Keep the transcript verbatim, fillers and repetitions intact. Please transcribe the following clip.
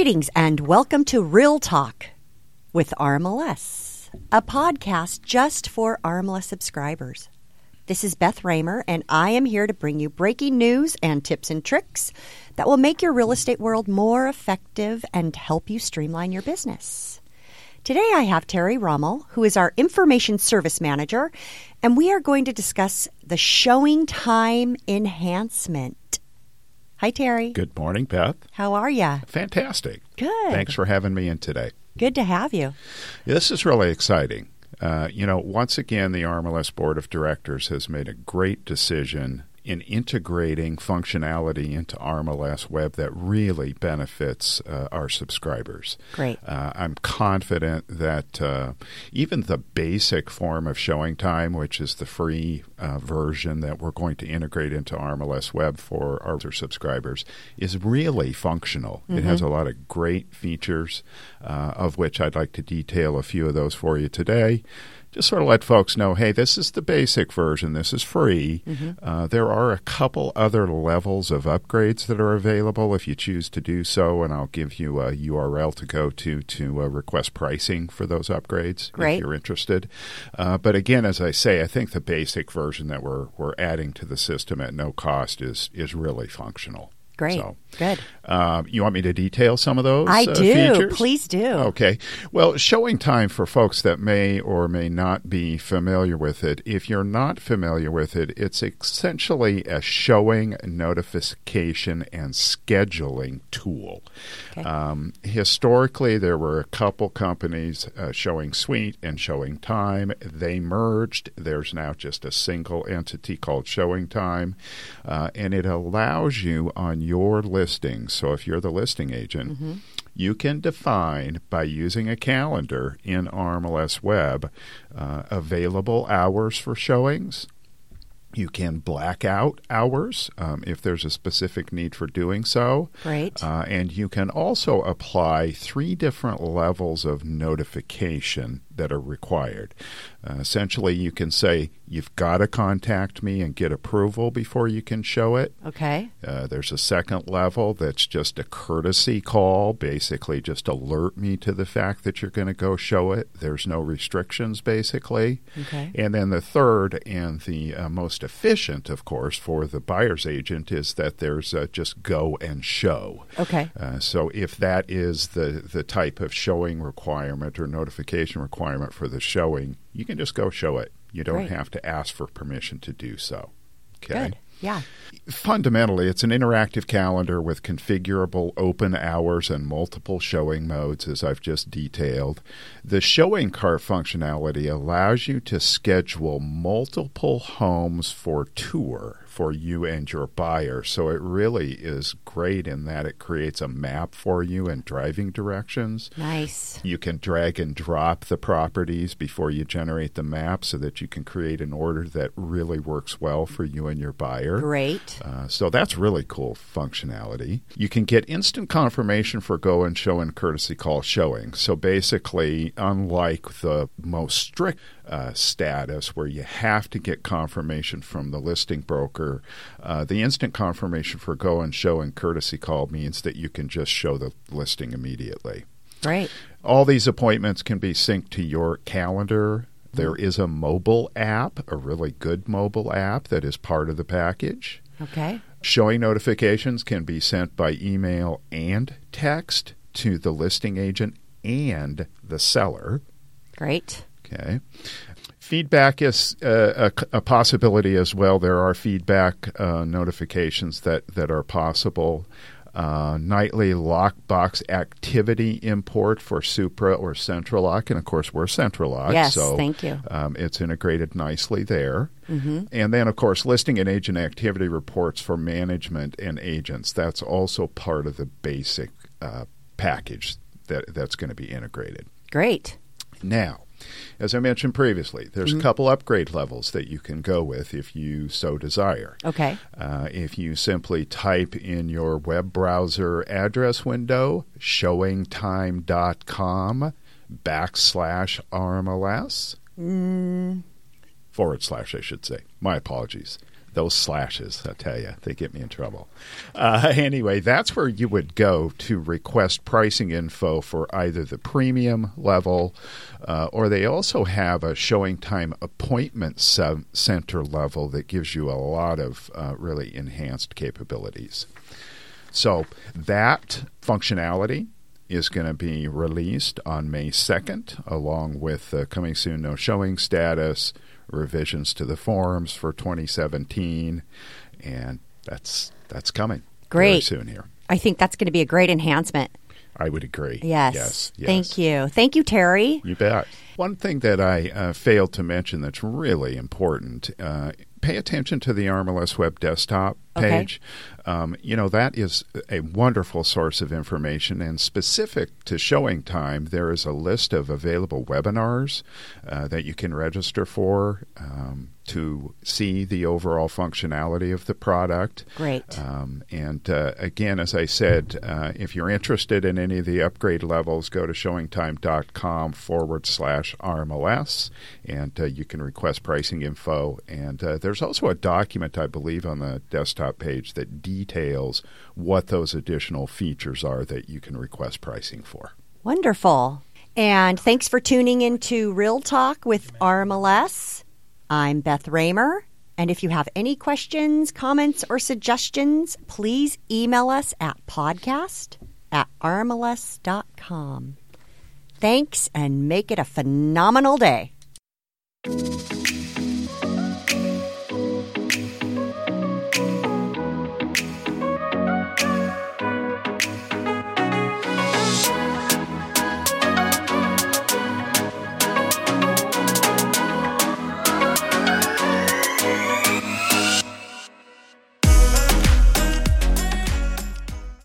Greetings and welcome to Real Talk with R M L S, a podcast just for R M L S subscribers. This is Beth Raymer, and I am here to bring you breaking news and tips and tricks that will make your real estate world more effective and help you streamline your business. Today I have Terry Rommel, who is our Information Service Manager, and we are going to discuss the showing time enhancement. Hi, Terry. Good morning, Beth. How are you? Fantastic. Good. Thanks for having me in today. Good to have you. This is really exciting. Uh, you know, once again, the R M L S Board of Directors has made a great decision in integrating functionality into R M L S Web that really benefits uh, our subscribers. Great. Uh, I'm confident that uh, even the basic form of showing time, which is the free uh, version that we're going to integrate into R M L S Web for our subscribers, is really functional. Mm-hmm. It has a lot of great features, uh, of which I'd like to detail a few of those for you today. Just sort of let folks know, hey, this is the basic version. This is free. Mm-hmm. Uh, there are a couple other levels of upgrades that are available if you choose to do so, and I'll give you a U R L to go to to uh, request pricing for those upgrades Great. If you're interested. Uh, but again, as I say, I think the basic version that we're we're adding to the system at no cost is is really functional. Great. So, Good. Um, you want me to detail some of those I uh, do. features? Please do. Okay. Well, showing time for folks that may or may not be familiar with it, if you're not familiar with it, it's essentially a showing, notification, and scheduling tool. Okay. Um, historically, there were a couple companies, uh, Showing Suite and Showing Time. They merged. There's now just a single entity called Showing Time, uh, and it allows you on your listings. So if you're the listing agent, mm-hmm. you can define by using a calendar in R M L S Web uh, available hours for showings. You can black out hours um, if there's a specific need for doing so. Great. Uh, and you can also apply three different levels of notification that are required. Uh, essentially, you can say, you've got to contact me and get approval before you can show it. Okay. Uh, there's a second level that's just a courtesy call, basically just alert me to the fact that you're going to go show it. There's no restrictions, basically. Okay. And then the third and the uh, most efficient, of course, for the buyer's agent is that there's uh, just go and show. Okay. Uh, so if that is the, the type of showing requirement or notification requirement for the showing, you can just go show it. You don't Great. have to ask for permission to do so. Okay. Good. Yeah. Fundamentally, it's an interactive calendar with configurable open hours and multiple showing modes, as I've just detailed. The showing cart functionality allows you to schedule multiple homes for tour for you and your buyer. So it really is great in that it creates a map for you and driving directions. Nice. You can drag and drop the properties before you generate the map so that you can create an order that really works well for you and your buyer. Great. Uh, so that's really cool functionality. You can get instant confirmation for go and show and courtesy call showing. So basically, unlike the most strict uh, status where you have to get confirmation from the listing broker, uh, the instant confirmation for go and show and courtesy call means that you can just show the listing immediately. Great. All these appointments can be synced to your calendar. There is a mobile app, a really good mobile app that is part of the package. Okay. Showing notifications can be sent by email and text to the listing agent and the seller. Great. Okay. Feedback is uh, a, a possibility as well. There are feedback uh, notifications that, that are possible. Uh, nightly lockbox activity import for Supra or CentralLock. And, of course, we're CentralLock. Yes, so, thank you. Um, it's integrated nicely there. Mm-hmm. And then, of course, listing and agent activity reports for management and agents. That's also part of the basic uh, package that, that's going to be integrated. Great. Now, as I mentioned previously, there's mm-hmm. a couple upgrade levels that you can go with if you so desire. Okay. Uh, if you simply type in your web browser address window, showingtime.com backslash RMLS, mm. forward slash, I should say. My apologies. Those slashes, I tell you, they get me in trouble. Uh, anyway, that's where you would go to request pricing info for either the premium level, uh, or they also have a Showing Time appointment se- center level that gives you a lot of uh, really enhanced capabilities. So that functionality is going to be released on May second, along with uh, coming soon no showing status, revisions to the forms for twenty seventeen, and that's that's coming great very soon here. I think that's going to be a great enhancement. I would agree. Yes. Yes. yes. Thank you. Thank you, Terry. You bet. One thing that I uh, failed to mention that's really important, uh, pay attention to the R M L S Web desktop page. Okay. Um, you know, that is a wonderful source of information, and specific to Showing Time, there is a list of available webinars uh, that you can register for um, to see the overall functionality of the product. Great. Um, and uh, again, as I said, uh, if you're interested in any of the upgrade levels, go to showingtime.com forward slash RMLS, and uh, you can request pricing info. And uh, there's also a document, I believe, on the desktop page that details what those additional features are that you can request pricing for. Wonderful. And thanks for tuning into Real Talk with R M L S. I'm Beth Raymer. And if you have any questions, comments, or suggestions, please email us at podcast at R M L S dot com. Thanks, and make it a phenomenal day.